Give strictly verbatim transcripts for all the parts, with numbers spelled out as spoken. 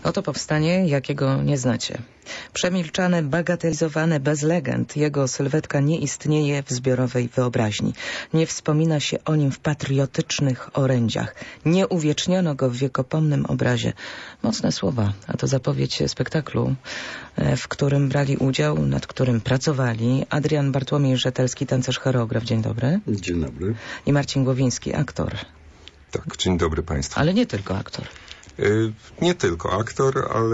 Oto powstanie, jakiego nie znacie. Przemilczane, bagatelizowane, bez legend. Jego sylwetka nie istnieje w zbiorowej wyobraźni. Nie wspomina się o nim w patriotycznych orędziach. Nie uwieczniono go w wiekopomnym obrazie. Mocne słowa, a to zapowiedź spektaklu, w którym brali udział, nad którym pracowali Adrian Bartłomiej-Rzetelski, tancerz choreograf. Dzień dobry. Dzień dobry. I Marcin Głowiński, aktor. Tak, dzień dobry Państwu. Ale nie tylko aktor. Nie tylko aktor, ale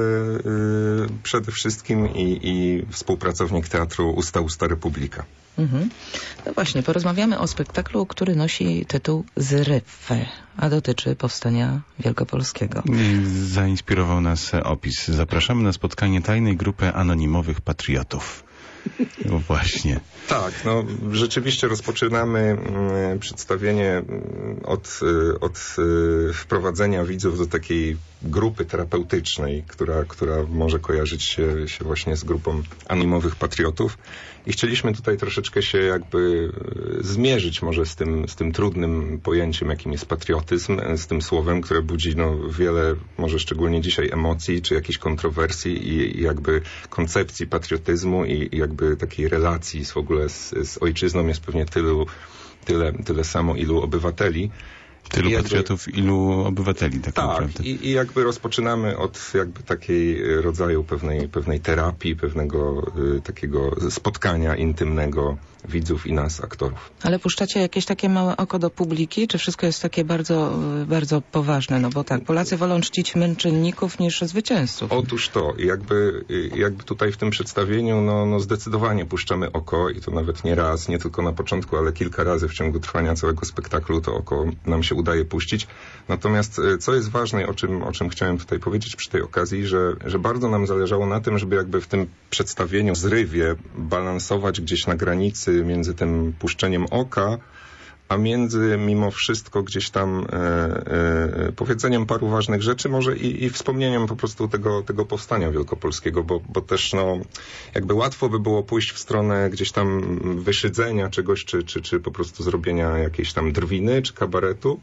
przede wszystkim i, i współpracownik teatru Usta Usta Republika. Mhm. No właśnie, porozmawiamy o spektaklu, który nosi tytuł Zrywy, a dotyczy powstania wielkopolskiego. Zainspirował nas opis. Zapraszamy na spotkanie tajnej grupy anonimowych patriotów. No właśnie. Tak, no rzeczywiście rozpoczynamy mm, przedstawienie mm, od, y, od y, wprowadzenia widzów do takiej grupy terapeutycznej, która, która może kojarzyć się, się właśnie z grupą anonimowych patriotów. I chcieliśmy tutaj troszeczkę się jakby zmierzyć może z tym, z tym trudnym pojęciem, jakim jest patriotyzm, z tym słowem, które budzi no, wiele, może szczególnie dzisiaj, emocji, czy jakichś kontrowersji i, i jakby koncepcji patriotyzmu i, i jakby takiej relacji w ogóle z, z ojczyzną jest pewnie tylu, tyle, tyle samo, ilu obywateli. Tylu I jakby, patriotów, ilu obywateli, tak, tak naprawdę. I, i jakby rozpoczynamy od jakby takiej rodzaju pewnej, pewnej terapii, pewnego y, takiego spotkania intymnego widzów i nas, aktorów. Ale puszczacie jakieś takie małe oko do publiki, czy wszystko jest takie bardzo, bardzo poważne? No bo tak, Polacy wolą czcić męczenników niż zwycięzców. Otóż to, jakby, jakby tutaj w tym przedstawieniu no, no zdecydowanie puszczamy oko i to nawet nie raz, nie tylko na początku, ale kilka razy w ciągu trwania całego spektaklu to oko nam się udaje puścić. Natomiast co jest ważne i o czym, o czym chciałem tutaj powiedzieć przy tej okazji, że, że bardzo nam zależało na tym, żeby jakby w tym przedstawieniu, zrywie balansować gdzieś na granicy między tym puszczeniem oka, a między mimo wszystko gdzieś tam e, e, powiedzeniem paru ważnych rzeczy, może i, i wspomnieniem po prostu tego, tego powstania wielkopolskiego, bo, bo też no, jakby łatwo by było pójść w stronę gdzieś tam wyszydzenia czegoś, czy, czy, czy po prostu zrobienia jakiejś tam drwiny, czy kabaretu.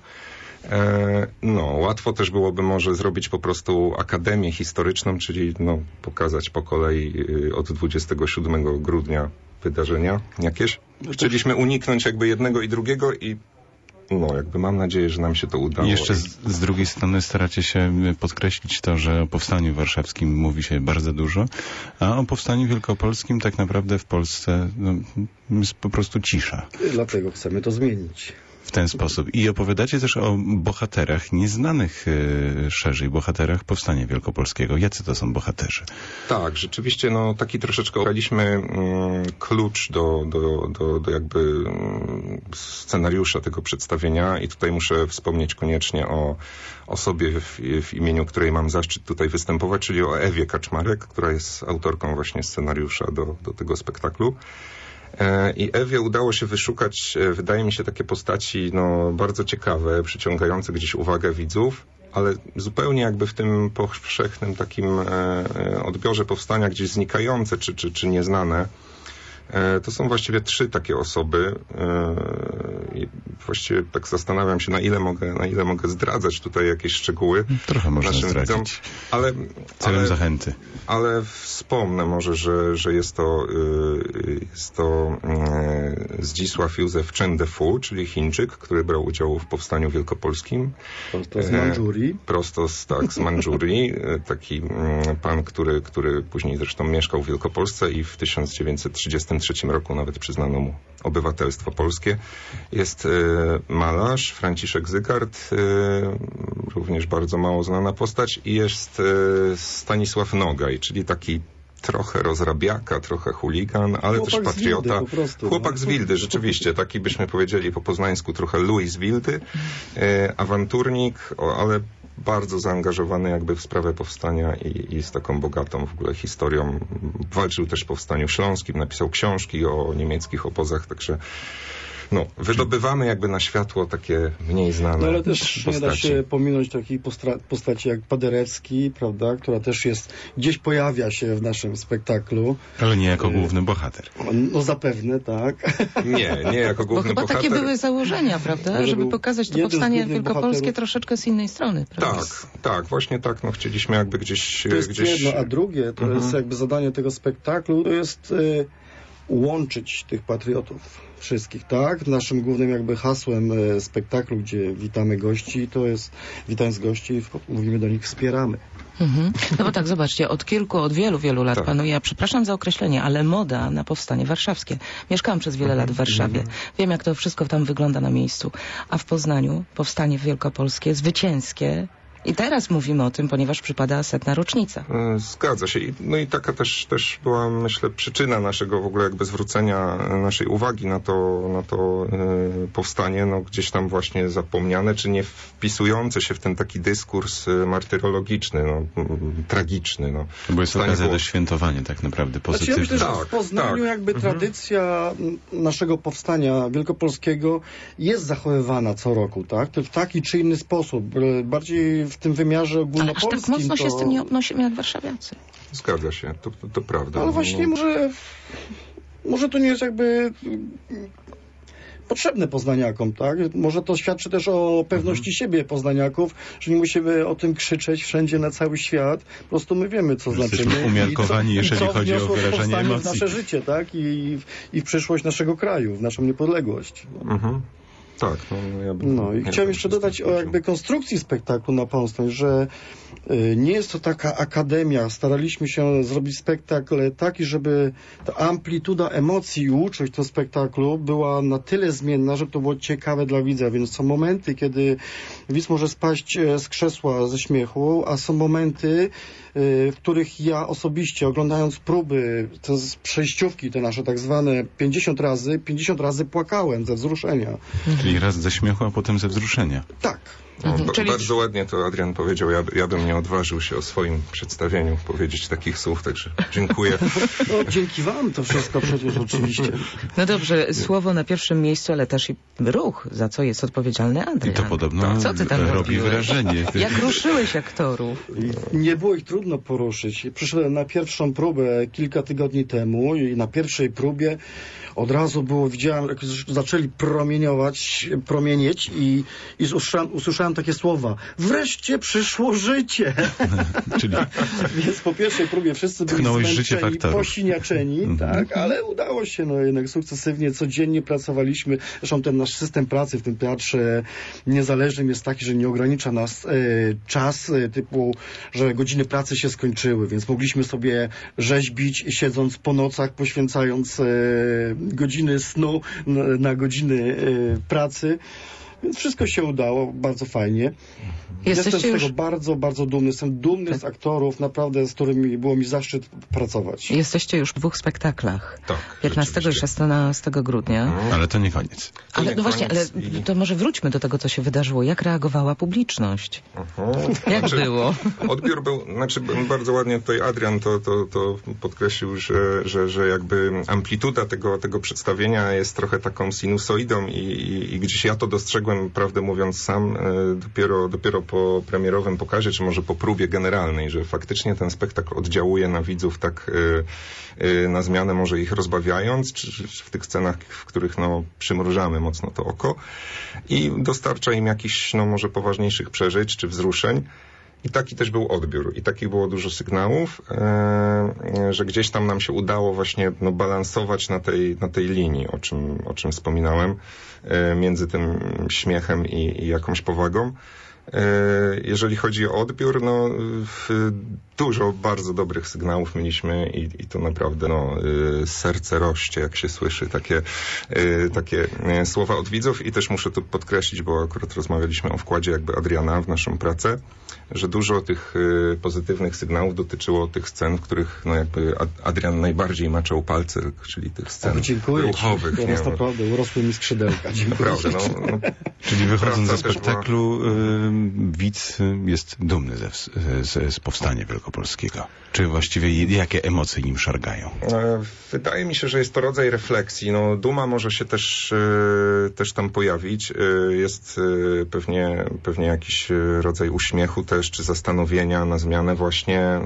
E, no, łatwo też byłoby może zrobić po prostu akademię historyczną, czyli no, pokazać po kolei od dwudziestego siódmego grudnia wydarzenia jakieś. Chcieliśmy uniknąć jakby jednego i drugiego i no jakby mam nadzieję, że nam się to udało. I jeszcze z, z drugiej strony staracie się podkreślić to, że o powstaniu warszawskim mówi się bardzo dużo, a o powstaniu wielkopolskim tak naprawdę w Polsce no, jest po prostu cisza. Dlatego chcemy to zmienić. W ten sposób. I opowiadacie też o bohaterach nieznanych e, szerzej, bohaterach powstania wielkopolskiego. Jacy to są bohaterzy? Tak, rzeczywiście no taki troszeczkę obraliśmy mm, klucz do, do, do, do jakby mm, scenariusza tego przedstawienia i tutaj muszę wspomnieć koniecznie o osobie, w, w imieniu której mam zaszczyt tutaj występować, czyli o Ewie Kaczmarek, która jest autorką właśnie scenariusza do, do tego spektaklu. I Ewie udało się wyszukać, wydaje mi się, takie postaci no, bardzo ciekawe, przyciągające gdzieś uwagę widzów, ale zupełnie jakby w tym powszechnym takim odbiorze powstania gdzieś znikające czy, czy, czy nieznane. To są właściwie trzy takie osoby. I właściwie tak zastanawiam się, na ile mogę, na ile mogę zdradzać tutaj jakieś szczegóły. Trochę można naszym zdradzić. widzom, ale, celem ale, zachęty. Ale wspomnę może, że, że jest to, jest to Zdzisław Józef Czendefu, czyli Chińczyk, który brał udział w powstaniu wielkopolskim. Prosto z Mandżurii. Prosto z, tak, z Mandżurii. Taki pan, który, który później zresztą mieszkał w Wielkopolsce i w tysiąc dziewięćset trzydziestym trzecim roku nawet przyznano mu obywatelstwo polskie. Jest malarz Franciszek Zygart, również bardzo mało znana postać, i jest Stanisław Nogaj, czyli taki trochę rozrabiaka, trochę chuligan, ale Chłopak też patriota. Z Wildy, po prostu, Chłopak no. z Wildy, rzeczywiście. Taki byśmy powiedzieli po poznańsku, trochę Louis z Wildy. E, awanturnik, o, ale bardzo zaangażowany jakby w sprawę powstania i, i z taką bogatą w ogóle historią. Walczył też w Powstaniu Śląskim, napisał książki o niemieckich obozach, także no, wydobywamy jakby na światło takie mniej znane No ale też postaci. nie da się pominąć takiej postra- postaci jak Paderewski, prawda, która też jest, gdzieś pojawia się w naszym spektaklu. Ale nie jako główny bohater. No zapewne, tak. Nie, nie jako Bo główny chyba bohater. takie były założenia, prawda? Może Żeby był pokazać to jeden z powstanie głównych wielkopolskie bohaterów. troszeczkę z innej strony, prawda? Tak, tak, właśnie tak, no chcieliśmy jakby gdzieś... To jest gdzieś... jedno, a drugie, to Mhm. jest jakby zadanie tego spektaklu, to jest y, łączyć tych patriotów wszystkich, tak? Naszym głównym jakby hasłem y, spektaklu, gdzie witamy gości, to jest witając gości, mówimy do nich wspieramy. Mhm. No bo tak, zobaczcie, od kilku, od wielu, wielu lat Tak. panuje, ja przepraszam za określenie, ale moda na powstanie warszawskie. Mieszkałam przez wiele lat w Warszawie. Wiem, jak to wszystko tam wygląda na miejscu. A w Poznaniu powstanie wielkopolskie, zwycięskie. I teraz mówimy o tym, ponieważ przypada setna rocznica. E, Zgadza się. I- No i taka też, też była, myślę, przyczyna naszego w ogóle jakby zwrócenia naszej uwagi na to, na to e, powstanie, no gdzieś tam właśnie zapomniane, czy nie wpisujące się w ten taki dyskurs e, martyrologiczny, no, m, tragiczny. No. Bo jest Powstanie okazja było- do świętowania tak naprawdę Znaczy, ja myślę, pozytywnie. że w Tak, Poznaniu tak. jakby Mhm. tradycja m, naszego powstania wielkopolskiego jest zachowywana co roku, tak? To w taki czy inny sposób. e, Bardziej w tym wymiarze Ale aż ogólnopolskim. tak mocno się to... z tym nie obnosimy jak warszawiacy. Zgadza się, to, to, to prawda. Ale właśnie No, może, może to nie jest jakby mm, potrzebne poznaniakom, tak? Może to świadczy też o pewności siebie poznaniaków, że nie musimy o tym krzyczeć wszędzie na cały świat. Po prostu my wiemy, co Jesteśmy znaczy. umiarkowani, i co, jeżeli i co chodzi o wniosło wyrażanie powstanie w emocji. nasze życie, tak? I, I w przyszłość naszego kraju, w naszą niepodległość. Mhm. Tak, no, no ja bym... No i ja chciałem bym jeszcze się z tym dodać o zgodził. jakby konstrukcji spektaklu na Poznań, że y, nie jest to taka akademia. Staraliśmy się zrobić spektakl taki, żeby ta amplituda emocji i uczuć do spektaklu była na tyle zmienna, żeby to było ciekawe dla widza. Więc są momenty, kiedy widz może spaść e, z krzesła ze śmiechu, a są momenty, y, w których ja osobiście, oglądając próby, te z- przejściówki, te nasze tak zwane pięćdziesiąt razy, pięćdziesiąt razy płakałem ze wzruszenia. Czyli raz ze śmiechu, a potem ze wzruszenia. Tak. No, Mhm, ba- czyli- Bardzo ładnie to Adrian powiedział. Ja, by- ja bym nie odważył się o swoim przedstawieniu powiedzieć takich słów, także dziękuję. No, dzięki wam to wszystko przecież oczywiście. No dobrze, słowo na pierwszym miejscu, ale też i ruch, za co jest odpowiedzialny I Adrian. to podobno Co ty tam robi robiłeś? wrażenie. Jak ruszyłeś aktorów? I nie było ich trudno poruszyć. Przyszedłem na pierwszą próbę kilka tygodni temu i na pierwszej próbie od razu było, widziałem, jak już zaczęli promieniować, promienieć i, i usłyszałem, usłyszałem takie słowa. Wreszcie przyszło życie. Czyli Więc po pierwszej próbie wszyscy byli Tknąłeś życie w zmęczeni, aktorów. posiniaczeni, Mhm. tak, ale udało się, no jednak sukcesywnie, codziennie pracowaliśmy. Zresztą ten nasz system pracy w tym teatrze niezależnym jest taki, że nie ogranicza nas e, czas e, typu, że godziny pracy się skończyły, więc mogliśmy sobie rzeźbić, siedząc po nocach, poświęcając e, godziny snu na, na godziny e, pracy. Więc wszystko się udało, bardzo fajnie. Jesteście Jestem z już, tego bardzo, bardzo dumny. Jestem dumny z aktorów, naprawdę, z którymi było mi zaszczyt pracować. jesteście już w dwóch spektaklach. Tak, piętnastego i rzeczywiście. szesnastego grudnia. No, ale to nie koniec. to Ale nie no właśnie, ale koniec i- to może wróćmy do tego, co się wydarzyło. Jak reagowała publiczność? Aha. Jak Znaczy, było? Odbiór był, znaczy bardzo ładnie tutaj Adrian to, to, to podkreślił, że, że, że jakby amplituda tego, tego przedstawienia jest trochę taką sinusoidą i, i, i gdzieś ja to dostrzegłem, prawdę mówiąc, sam e, dopiero, dopiero po premierowym pokazie, czy może po próbie generalnej, że faktycznie ten spektakl oddziałuje na widzów tak e, e, na zmianę, może ich rozbawiając, czy, czy w tych scenach, w których no, przymrużamy mocno to oko i dostarcza im jakichś no, może poważniejszych przeżyć, czy wzruszeń. I taki też był odbiór. I takich było dużo sygnałów, e, że gdzieś tam nam się udało właśnie no, balansować na tej, na tej linii, o czym, o czym wspominałem, e, między tym śmiechem i, i jakąś powagą. E, jeżeli chodzi o odbiór, no w, dużo bardzo dobrych sygnałów mieliśmy i, i to naprawdę no, e, serce rośnie, jak się słyszy takie, e, takie e, słowa od widzów i też muszę tu podkreślić, bo akurat rozmawialiśmy o wkładzie jakby Adriana w naszą pracę, że dużo tych y, pozytywnych sygnałów dotyczyło tych scen, w których no jakby Ad- Adrian najbardziej maczał palce, czyli tych scen Och, dziękuję ruchowych. Teraz nie, naprawdę urosły mi skrzydełka. Dziękuję. Naprawdę, no, no, Czyli wychodząc ze Praca też spektaklu y, widz jest dumny ze, z, z powstania wielkopolskiego? Czy właściwie jakie emocje nim szargają? Wydaje mi się, że jest to rodzaj refleksji. No, duma może się też, też tam pojawić. Jest pewnie, pewnie jakiś rodzaj uśmiechu też, czy zastanowienia na zmianę właśnie.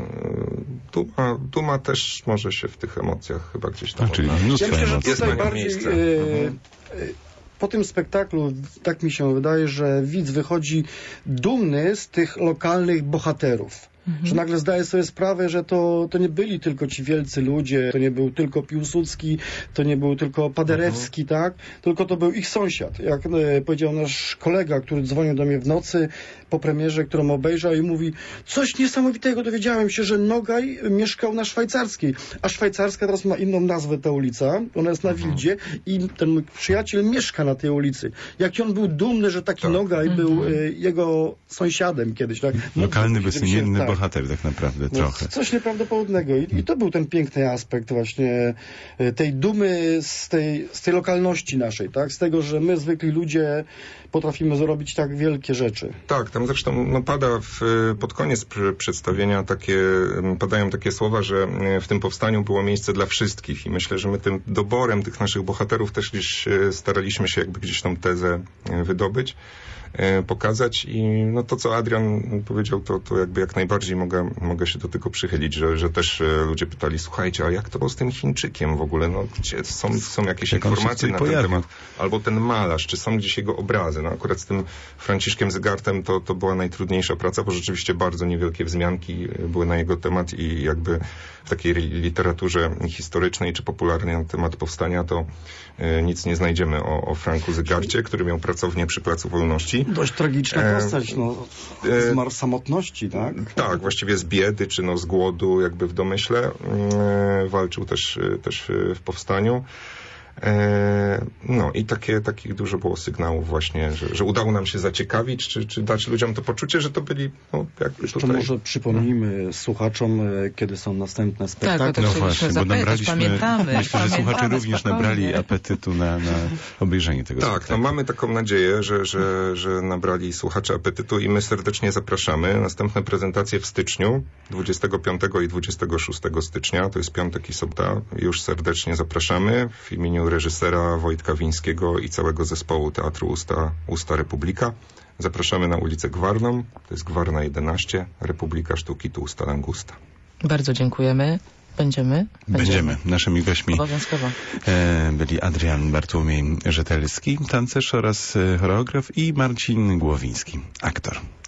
Duma, duma też może się w tych emocjach chyba gdzieś tam... A, czyli odnaleźć. mnóstwo Ja myślę, że emocji. Jest na tutaj nim bardziej... miejsce. e, Mhm. e, Po tym spektaklu, tak mi się wydaje, że widz wychodzi dumny z tych lokalnych bohaterów. Mhm. Że nagle zdaje sobie sprawę, że to, to nie byli tylko ci wielcy ludzie, to nie był tylko Piłsudski, to nie był tylko Paderewski, mhm. tak? Tylko to był ich sąsiad. Jak e, powiedział nasz kolega, który dzwonił do mnie w nocy po premierze, którą obejrzał i mówi, coś niesamowitego, dowiedziałem się, że Nogaj mieszkał na Szwajcarskiej, a Szwajcarska teraz ma inną nazwę ta ulica, ona jest na mhm. Wildzie i ten mój przyjaciel mieszka na tej ulicy. Jaki on był dumny, że taki tak. Nogaj mhm. był e, jego sąsiadem kiedyś, tak? Lokalny, bezimienny tak. bohater tak naprawdę No, trochę. coś nieprawdopodobnego. I, I to był ten piękny aspekt właśnie tej dumy z tej, z tej lokalności naszej, tak? Z tego, że my zwykli ludzie potrafimy zrobić tak wielkie rzeczy. Tak, tam zresztą no, pada w, pod koniec przedstawienia takie, padają takie słowa, że w tym powstaniu było miejsce dla wszystkich i myślę, że my tym doborem tych naszych bohaterów też gdzieś staraliśmy się jakby gdzieś tą tezę wydobyć, pokazać i no to, co Adrian powiedział, to, to jakby jak najbardziej mogę, mogę się do tego przychylić, że, że też ludzie pytali, słuchajcie, a jak to było z tym Chińczykiem w ogóle? No, gdzie są, są jakieś jak informacje na ten pojawił. temat? Albo ten malarz, czy są gdzieś jego obrazy? No akurat z tym Franciszkiem Zygartem to, to była najtrudniejsza praca, bo rzeczywiście bardzo niewielkie wzmianki były na jego temat i jakby w takiej literaturze historycznej czy popularnej na temat powstania to e, nic nie znajdziemy o, o Franku Zygarcie, który miał pracownię przy Placu Wolności. Dość tragiczna postać, no. Zmarł w samotności, tak? Tak, właściwie z biedy, czy no z głodu jakby w domyśle. E, walczył też, też w powstaniu. E, no i takie, takich dużo było sygnałów właśnie, że, że udało nam się zaciekawić, czy, czy dać ludziom to poczucie, że to byli no, jakby Jeszcze tutaj... może przypomnijmy no. słuchaczom, kiedy są następne spektakle. Tak, no właśnie, bo nabraliśmy, pamiętamy, myślę, że słuchacze również spokojnie. nabrali apetytu na, na obejrzenie tego Tak, spektaklu. no mamy taką nadzieję, że, że, że nabrali słuchacze apetytu i my serdecznie zapraszamy. Następne prezentacje w styczniu, dwudziestego piątego i dwudziestego szóstego stycznia, to jest piątek i sobota, już serdecznie zapraszamy w imieniu reżysera Wojtka Wińskiego i całego zespołu Teatru Usta, Usta Republika. Zapraszamy na ulicę Gwarną, to jest Gwarna jedenaście, Republika Sztuki tu Usta Langusta. Bardzo dziękujemy. Będziemy? Będziemy. Będziemy. Naszymi gośćmi Obowiązkowo. E, byli Adrian Bartłomiej Rzetelski, tancerz oraz choreograf i Marcin Głowiński, aktor.